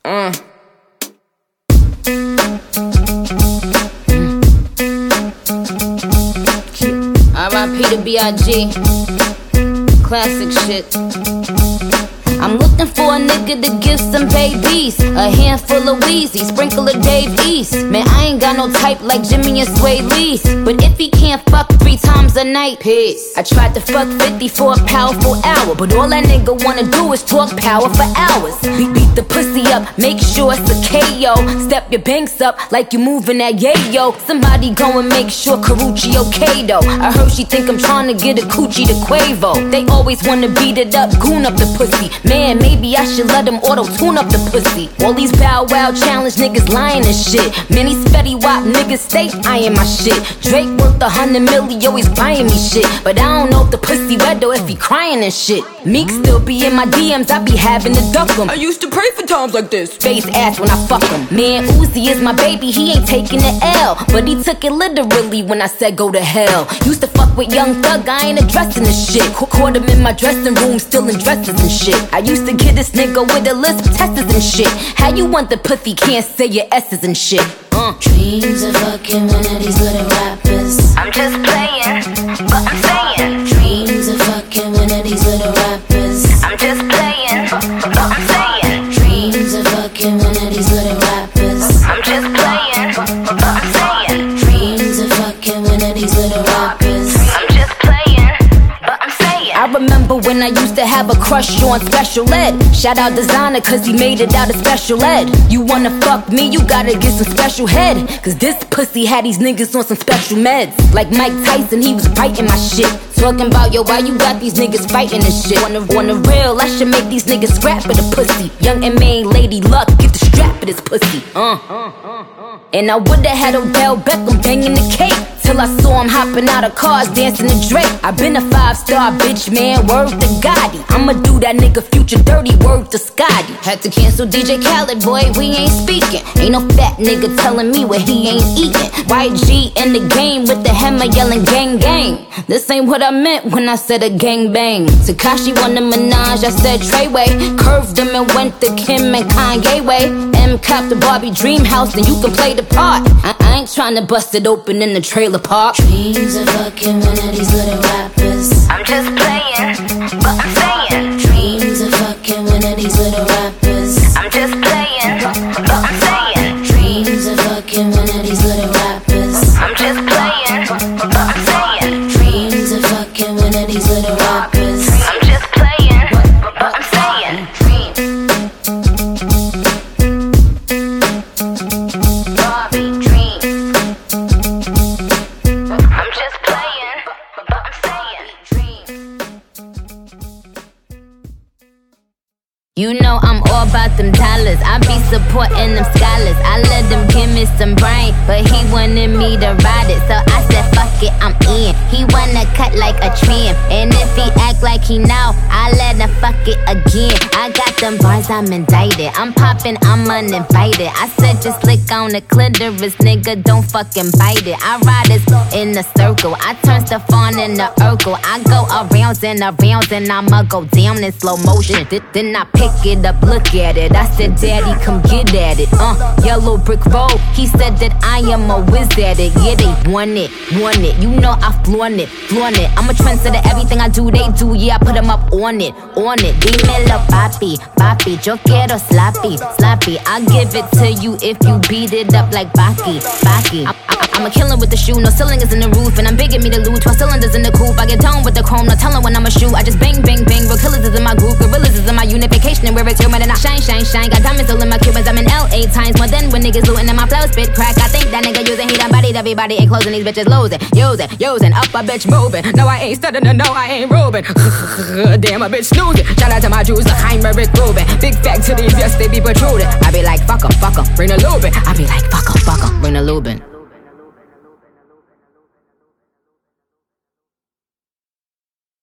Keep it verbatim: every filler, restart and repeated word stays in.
Uh. R I P to B I G. Classic shit. I'm looking for a nigga to give some babies. A handful of Wheezy, sprinkle of Dave East. Man, I ain't got no type like Jimmy and Sway Lee. But if he can't fuck three times a night, peace. I tried to fuck fifty for a powerful hour, but all that nigga wanna do is talk power for hours. Beat, beat the pussy up, make sure it's a K O. Step your banks up like you moving that yayo. Somebody go and make sure Karuchi okay though. I heard she think I'm trying to get a coochie to Quavo. They always wanna beat it up, goon up the pussy. Man, maybe I should let them auto-tune up the pussy. All these Bow Wow challenge niggas lying and shit. Many Fetty Wap niggas stay eyeing my shit. Drake worth a hundred milli, always buying me shit. But I don't know if the pussy wet though, if he crying and shit. Meek still be in my D Ms, I be having to duck him. I used to pray for times like this. Face ass when I fuck him. Man, Uzi is my baby, he ain't taking the L. But he took it literally when I said go to hell. Used to fuck with Young Thug, I ain't addressing this shit. Caught him in my dressing room, still in dresses and shit. I used to get this nigga with a lisp, testers and shit. How you want the pussy, can't say your S's and shit. uh. Dreams of fucking one of these little rappers. I'm just playing, but I'm saying. Dreams of fucking one of these little rappers. I'm just playing, but I'm saying. Dreams of fucking one of these little rappers. I'm just playing, but I'm saying. Dreams of fucking one of these little rappers. I'm just playing, but I'm saying. I remember when I used to have a crush on Special Ed. Shout out Designer cause he made it out of Special Ed. You wanna fuck me, you gotta get some special head. Cause this pussy had these niggas on some special meds. Like Mike Tyson, he was biting my shit. Talking about, yo, why you got these niggas fighting this shit? On the, on the real, I should make these niggas scrap for the pussy. Young and main Lady Luck, get the strap for this pussy. Uh. And I would've had Odell Beckham banging the cake. Till I saw him hopping out of cars, dancing to Drake. I been a five-star bitch, man, word to Gotti. I'ma do that nigga Future dirty, word to Scotty. Had to cancel D J Khaled, boy, we ain't speaking. Ain't no fat nigga telling me what he ain't eating. Y G in the game with the hammer yelling gang gang. This ain't what I meant when I said a gang bang. Tekashi won the Minaj, I said Treyway. Curved him and went to Kim and Kanye way. M cop the Barbie dream house, then you can play the part. I, I ain't tryna bust it open in the trailer park. Dreams of fucking one of these little rappers. I'm just playing, but I'm saying. Dreams of fucking one of these little rappers. I'm just playing, but I'm saying. Dreams of fucking one of these little rappers. I'm just playing, but I'm saying. Dreams of fucking one of these little rappers. I'm just playing, but I'm saying. Barbie dreams. I'm just playing, but I'm saying. You know I'm all about them dollars. I be supporting them scholars. I let them give me some brain, but he wanted me to ride it. So I said fuck it, I'm in. He wanna cut like a trim, and if he act like he know, I let him fuck it again. I got them bars, I'm indicted. I'm popping, I'm uninvited. I said just lick on the clitoris, nigga, don't fucking bite it. I ride this in a circle. I turn stuff on in the Urkel. I go arounds and arounds, and I'ma go down in slow motion. Th- Then I pick it up, look at it. I said, daddy, come get at it. Uh, yellow brick road. He said that I am a whiz at it. Yeah, they want it, want it. You know I flaunt it, flaunt it. I'm a trendsetter, everything I do, they do. Yeah, I put them up on it, on it. Dímelo, papi, papi. Yo quiero sloppy, sloppy. I'll give it to you if you beat it up like Baki, Baki. I, I, I'm a killer with the shoe, no ceiling is in the roof. And I'm begging me to lose, twelve cylinders in the coupe. I get down with the chrome, no telling when I'ma shoot. I just bang, bang, bang. Real killers is in my group, gorillas is in my unification. And where it's human and I shine, shine, shine. Got diamonds all in my Cubans, I'm in L A times more than when niggas looting and my flow spit crack. I think that nigga using, he done bodied everybody and closing these bitches losing, using, using, up a bitch moving. No, I ain't studying, no, I ain't roving. Damn, a bitch snoozing. Shout out to my Jews, like I'm Rick Rubin. Big factories, yes, they be protruding. I be like, fuck em, fuck em, bring the lubin. I be like, fuck em, fuck em, bring the lubin.